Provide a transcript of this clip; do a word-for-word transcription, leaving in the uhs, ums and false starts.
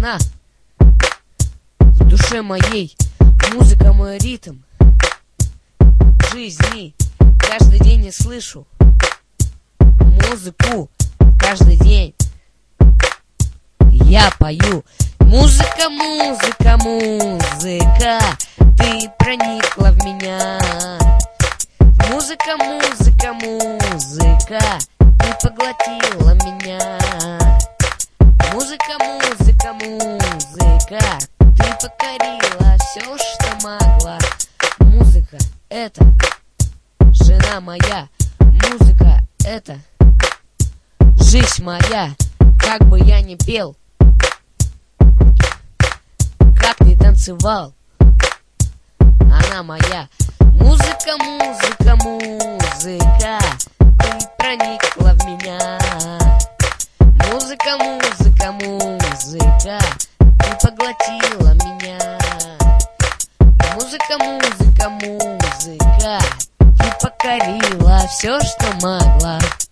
жена. В душе моей музыка мой ритм жизни. Каждый день я слышу музыку, каждый день я пою. Музыка, музыка, музыка, ты проникла в меня. Музыка, музыка, музыка, ты поглотила меня. Музыка, музыка, музыка, ты покорила все, что могла. Музыка — это жена моя. Музыка — это жизнь моя. Как бы я ни пел, как ни танцевал, она моя. Музыка, музыка, музыка, ты проникла в меня. Музыка, музыка, музыка, ты поглотила меня. Музыка, музыка, музыка, ты покорила все, что могла.